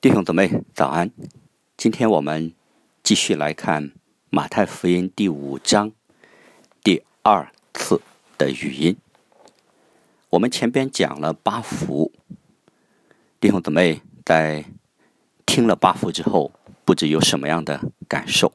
弟兄姊妹早安，今天我们继续来看马太福音第5章第2次的语音。我们前边讲了8福，弟兄姊妹在听了8福之后，不知有什么样的感受。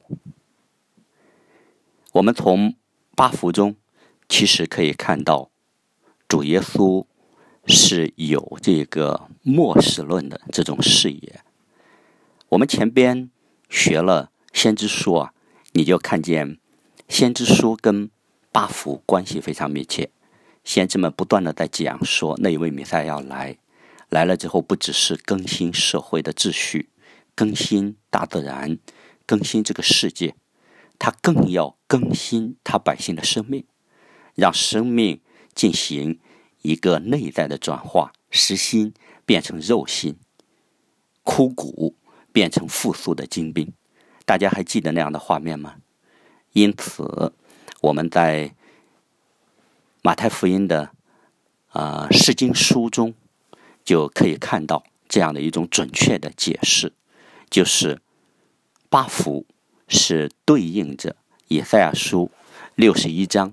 我们从8福中其实可以看到，主耶稣是有这个末世论的这种视野。我们前边学了先知书你就看见先知书跟8福关系非常密切。先知们不断的在讲说那一位弥赛亚要来了之后，不只是更新社会的秩序，更新大自然，更新这个世界，他更要更新他百姓的生命，让生命进行一个内在的转化，实心变成肉心，枯骨变成复苏的精兵。大家还记得那样的画面吗？因此我们在马太福音的释经书中就可以看到这样的一种准确的解释，就是8福是对应着以赛亚书61章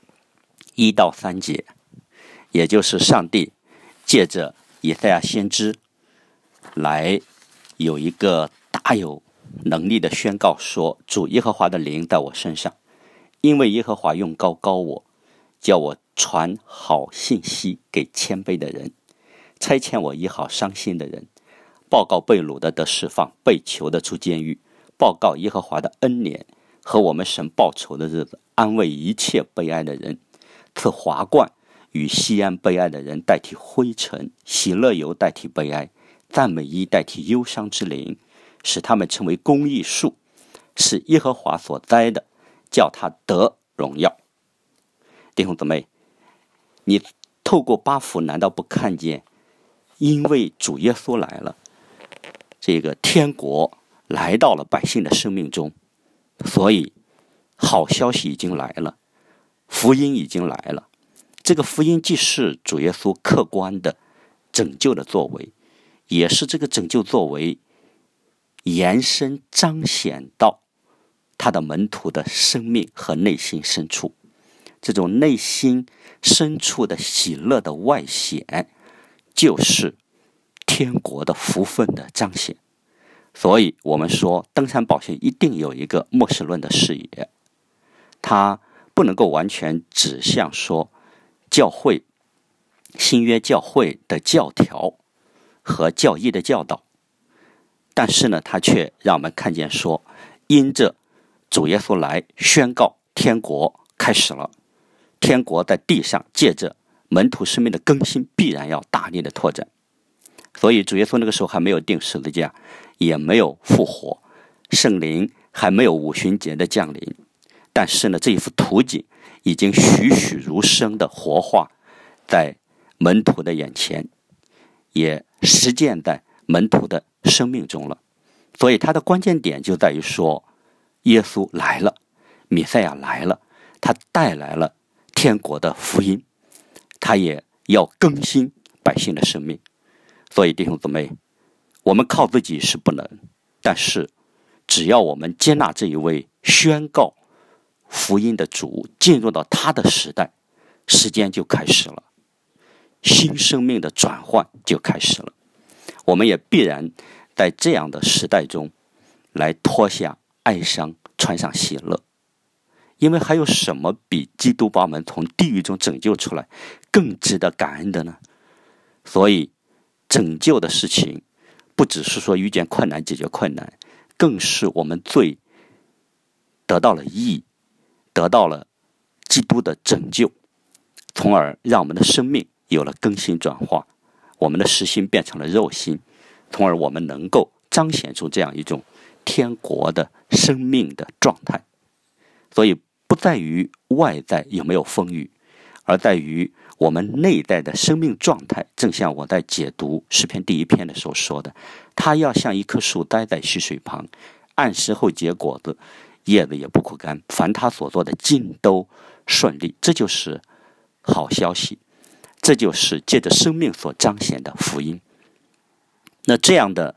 1到3节，也就是上帝借着以赛亚先知来有一个大有能力的宣告说，主耶和华的灵在我身上，因为耶和华用膏膏我，叫我传好信息给谦卑的人，差遣我医好伤心的人，报告被掳的得释放，被囚的出监狱，报告耶和华的恩年和我们神报仇的日子，安慰一切悲哀的人，赐华冠与西安悲哀的人代替灰尘，喜乐油代替悲哀，赞美衣代替忧伤之灵，使他们成为公义树，是耶和华所栽的，叫他得荣耀。弟兄姊妹，你透过8福难道不看见，因为主耶稣来了，这个天国来到了百姓的生命中，所以好消息已经来了，福音已经来了。这个福音既是主耶稣客观的拯救的作为，也是这个拯救作为延伸彰显到他的门徒的生命和内心深处，这种内心深处的喜乐的外显，就是天国的福分的彰显。所以我们说登山宝训一定有一个末世论的视野，它不能够完全指向说教会新约教会的教条和教义的教导，但是呢，它却让我们看见说，因着主耶稣来宣告天国开始了，天国在地上借着门徒生命的更新必然要大力的拓展。所以主耶稣那个时候还没有钉十字架，也没有复活，圣灵还没有五旬节的降临，但是呢，这一幅图景已经栩栩如生的活化在门徒的眼前，也实践在门徒的生命中了。所以它的关键点就在于说，耶稣来了，弥赛亚来了，他带来了天国的福音，他也要更新百姓的生命。所以弟兄姊妹，我们靠自己是不能，但是只要我们接纳这一位宣告福音的主，进入到他的时代，时间就开始了，新生命的转换就开始了。我们也必然在这样的时代中来脱下哀伤，穿上喜乐。因为还有什么比基督把我们从地狱中拯救出来更值得感恩的呢？所以拯救的事情不只是说遇见困难解决困难，更是我们罪得到了义，得到了基督的拯救，从而让我们的生命有了更新转化，我们的实心变成了肉心，从而我们能够彰显出这样一种天国的生命的状态。所以不在于外在有没有丰裕，而在于我们内在的生命状态。正像我在解读诗篇第1篇的时候说的，它要像一棵树待在溪水旁，按时候结果子，叶子也不枯干，凡他所做的尽都顺利。这就是好消息，这就是借着生命所彰显的福音。那这样的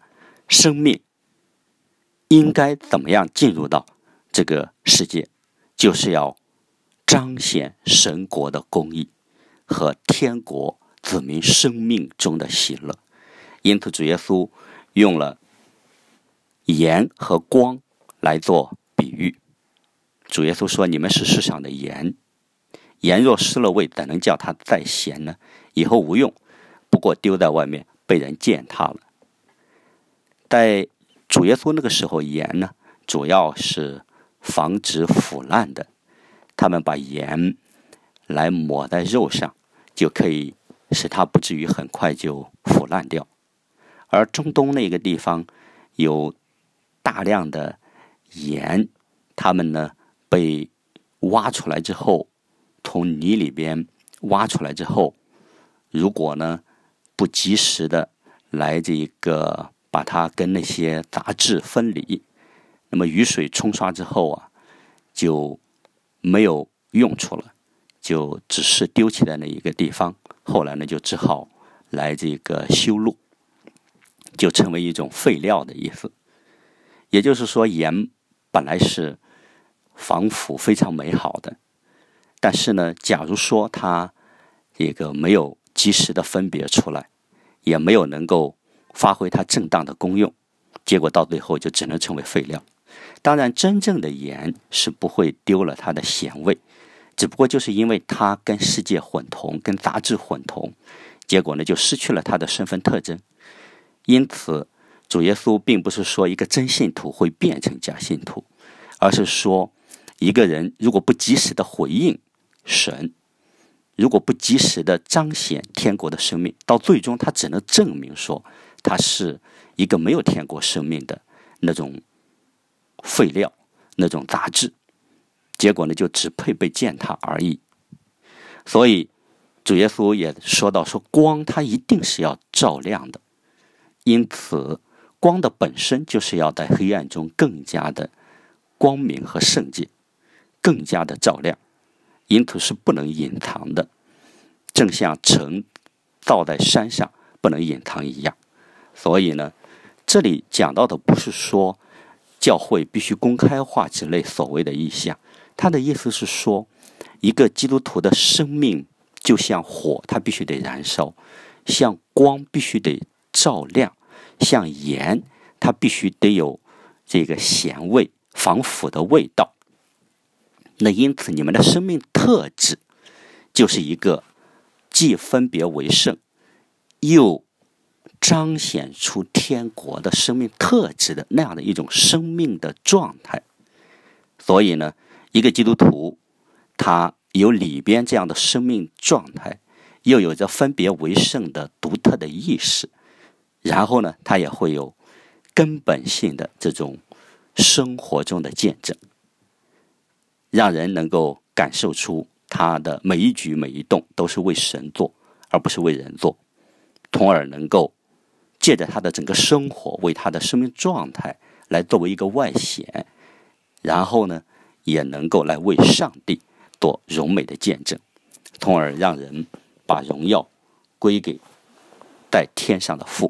生命应该怎么样进入到这个世界，就是要彰显神国的公义和天国子民生命中的喜乐。因此主耶稣用了盐和光来做比喻。主耶稣说，你们是世上的盐，盐若失了味，怎能叫它再咸呢？以后无用，不过丢在外面，被人践踏了。在主耶稣那个时候，盐呢主要是防止腐烂的，他们把盐来抹在肉上，就可以使它不至于很快就腐烂掉。而中东那个地方有大量的盐，他们呢被挖出来之后，从泥里边挖出来之后，如果呢不及时的来这个把它跟那些杂质分离，那么雨水冲刷之后啊，就没有用处了，就只是丢弃在那一个地方。后来呢，就只好来这个修路，就成为一种废料的意思。也就是说，盐本来是防腐非常美好的，但是呢，假如说它这个没有及时的分别出来，也没有能够发挥它正当的功用，结果到最后就只能成为废料。当然，真正的盐是不会丢了它的咸味，只不过就是因为它跟世界混同，跟杂质混同，结果呢就失去了它的身份特征。因此主耶稣并不是说一个真信徒会变成假信徒，而是说一个人如果不及时的回应神，如果不及时的彰显天国的生命，到最终他只能证明说他是一个没有天国生命的那种废料，那种杂质，结果呢就只配被践踏而已。所以主耶稣也说到，说光它一定是要照亮的，因此光的本身就是要在黑暗中更加的光明和圣洁，更加的照亮，因此是不能隐藏的，正像城造在山上不能隐藏一样。所以呢，这里讲到的不是说教会必须公开化之类所谓的意象，他的意思是说，一个基督徒的生命就像火，它必须得燃烧，像光必须得照亮，像盐它必须得有这个咸味，防腐的味道。那因此你们的生命特质就是一个既分别为圣又彰显出天国的生命特质的那样的一种生命的状态。所以呢，一个基督徒他有里边这样的生命状态，又有着分别为圣的独特的意识，然后呢他也会有根本性的这种生活中的见证，让人能够感受出他的每一举每一动都是为神做，而不是为人做，从而能够借着他的整个生活，为他的生命状态来作为一个外显，然后呢也能够来为上帝做荣美的见证，从而让人把荣耀归给在天上的父。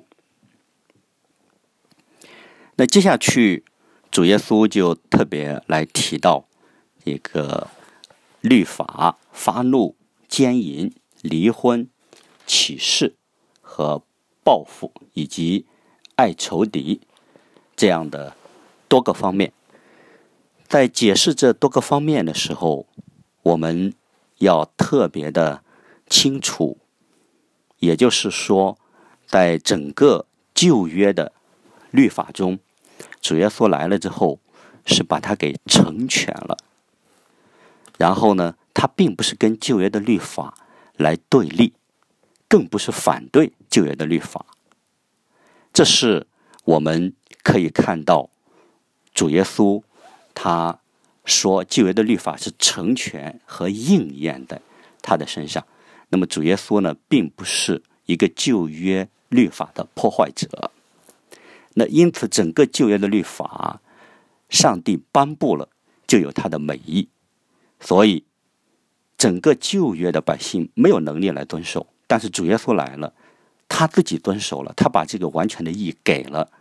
那接下去主耶稣就特别来提到这个律法、发怒、奸淫、离婚、起誓和报复，以及爱仇敌这样的多个方面。在解释这多个方面的时候，我们要特别的清楚，也就是说，在整个旧约的律法中，主耶稣来了之后是把它给成全了，然后呢他并不是跟旧约的律法来对立，更不是反对旧约的律法。这是我们可以看到主耶稣他说旧约的律法是成全和应验在他的身上。那么主耶稣呢并不是一个旧约律法的破坏者，那因此整个旧约的律法上帝颁布了就有他的美意，所以整个旧约的百姓没有能力来遵守，但是主耶稣来了，他自己遵守了，他把这个完全的义给了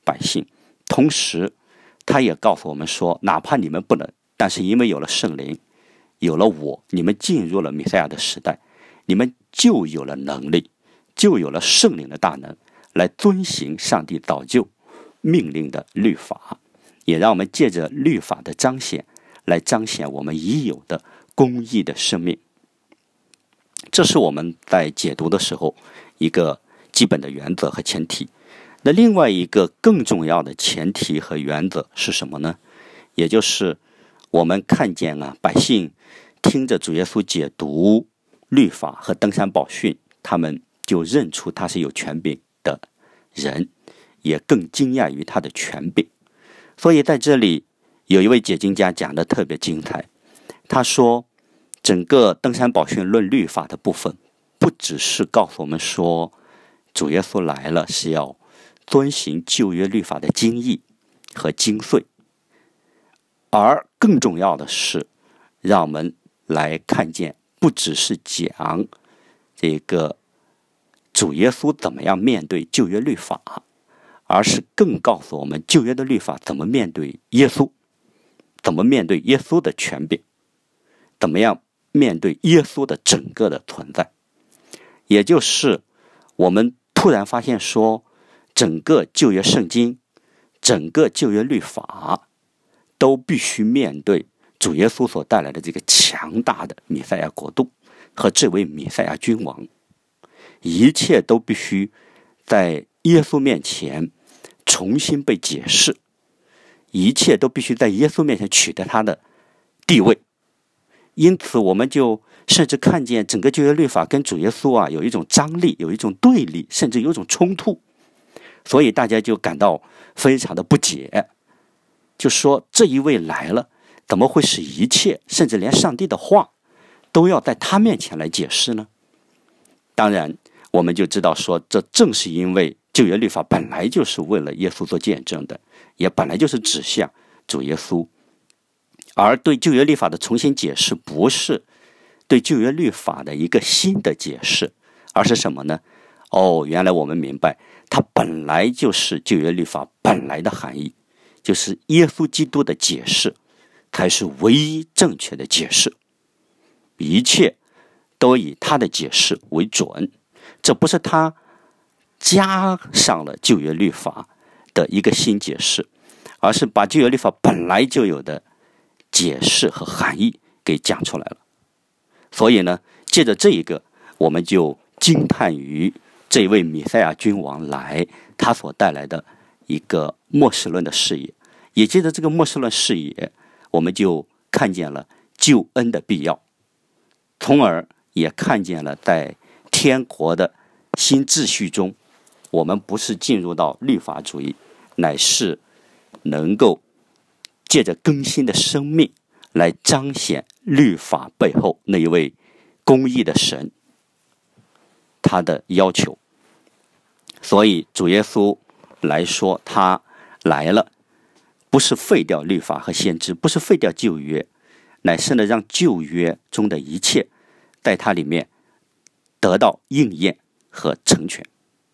百姓，同时他也告诉我们说，哪怕你们不能，但是因为有了圣灵，有了我，你们进入了弥赛亚的时代，你们就有了能力，就有了圣灵的大能，来遵行上帝早就命令的律法，也让我们借着律法的彰显，来彰显我们已有的公义的生命。这是我们在解读的时候一个基本的原则和前提。那另外一个更重要的前提和原则是什么呢？也就是我们看见百姓听着主耶稣解读律法和登山宝训，他们就认出他是有权柄的人，也更惊讶于他的权柄。所以在这里有一位解经家讲得特别精彩，他说整个登山宝训论律法的部分，不只是告诉我们说主耶稣来了是要遵行旧约律法的精义和精髓，而更重要的是让我们来看见，不只是讲这个主耶稣怎么样面对旧约律法，而是更告诉我们旧约的律法怎么面对耶稣，怎么面对耶稣的权柄，怎么样面对耶稣的整个的存在。也就是我们突然发现说，整个旧约圣经，整个旧约律法都必须面对主耶稣所带来的这个强大的弥赛亚国度和这位弥赛亚君王，一切都必须在耶稣面前重新被解释，一切都必须在耶稣面前取得他的地位。因此我们就甚至看见整个旧约律法跟主耶稣有一种张力，有一种对立，甚至有一种冲突。所以大家就感到非常的不解，就说这一位来了，怎么会使一切甚至连上帝的话都要在他面前来解释呢？当然我们就知道说，这正是因为旧约律法本来就是为了耶稣做见证的，也本来就是指向主耶稣。而对旧约律法的重新解释，不是对旧约律法的一个新的解释，而是什么呢？原来我们明白，它本来就是旧约律法本来的含义，就是耶稣基督的解释才是唯一正确的解释，一切都以他的解释为准。这不是他加上了旧约律法的一个新解释，而是把旧约律法本来就有的解释和含义给讲出来了。所以呢，借着这一个，我们就惊叹于这位弥赛亚君王来他所带来的一个末世论的视野，也借着这个末世论视野，我们就看见了救恩的必要，从而也看见了在天国的新秩序中，我们不是进入到律法主义，乃是能够借着更新的生命来彰显律法背后那一位公义的神他的要求。所以主耶稣来说，他来了不是废掉律法和先知，不是废掉旧约，乃是呢让旧约中的一切在他里面得到应验和成全。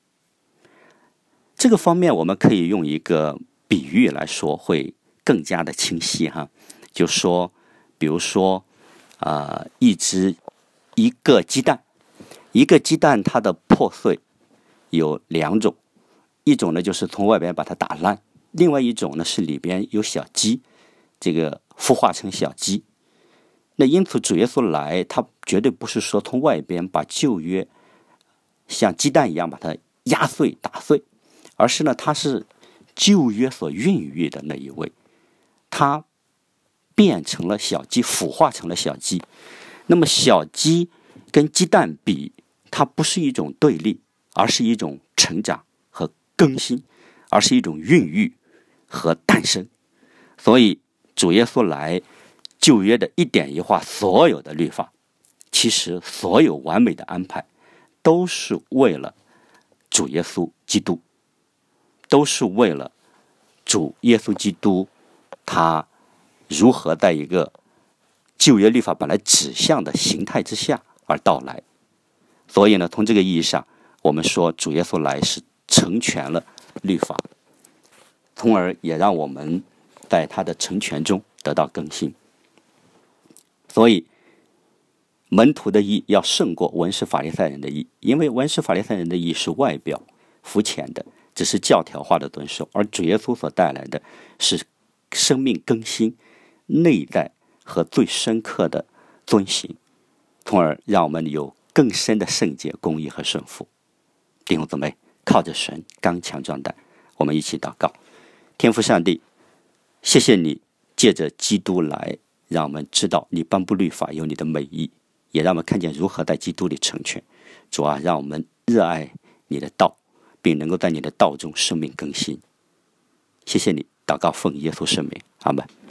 这个方面我们可以用一个比喻来说，会更加的清晰哈。就说比如说一个鸡蛋它的破碎有两种，一种呢就是从外边把它打烂，另外一种呢是里边有小鸡，这个孵化成小鸡。那因此主耶稣来，他绝对不是说从外边把旧约像鸡蛋一样把它压碎打碎，而是呢他是旧约所孕育的那一位，他变成了小鸡，孵化成了小鸡。那么小鸡跟鸡蛋比，它不是一种对立，而是一种成长和更新，而是一种孕育和诞生。所以主耶稣来，旧约的一点一画，所有的律法，其实所有完美的安排，都是为了主耶稣基督，都是为了主耶稣基督他如何在一个旧约律法本来指向的形态之下而到来。所以呢，从这个意义上，我们说主耶稣来是成全了律法。 从而也让我们在他的成全中得到更新。所以门徒的义要胜过文士法利赛人的义，因为文士法利赛人的义是外表肤浅的，只是教条化的遵守，而主耶稣所带来的是生命更新、内在和最深刻的遵行，从而让我们有更深的圣洁、公义和顺服。弟兄姊妹，靠着神刚强壮胆，我们一起祷告。天父上帝，谢谢你借着基督来让我们知道你颁布律法有你的美意，也让我们看见如何在基督里成全。主啊，让我们热爱你的道，并能够在你的道中生命更新。谢谢你，祷告奉耶稣圣名，阿们。